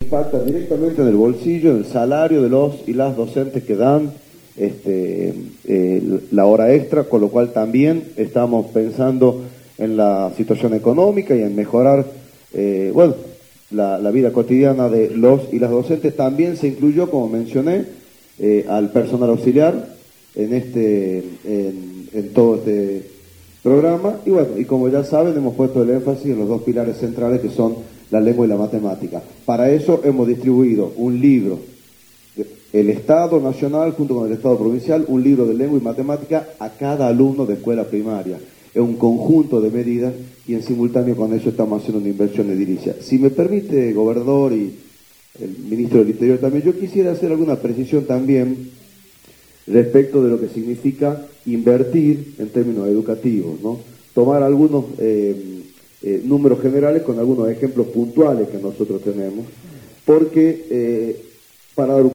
impacta directamente en el bolsillo, en el salario de los y las docentes que dan la hora extra, con lo cual también estamos pensando en la situación económica y en mejorar la vida cotidiana de los y las docentes. También se incluyó, como mencioné, al personal auxiliar en todo este programa, y como ya saben, hemos puesto el énfasis en los dos pilares centrales, que son la lengua y la matemática. Para eso hemos distribuido un libro, el Estado Nacional junto con el Estado Provincial, un libro de lengua y matemática a cada alumno de escuela primaria. Es un conjunto de medidas y en simultáneo con eso estamos haciendo una inversión edilicia. Si me permite, gobernador, y el ministro del Interior también, yo quisiera hacer alguna precisión también respecto de lo que significa invertir en términos educativos, ¿no? Tomar algunos números generales con algunos ejemplos puntuales que nosotros tenemos, porque para dar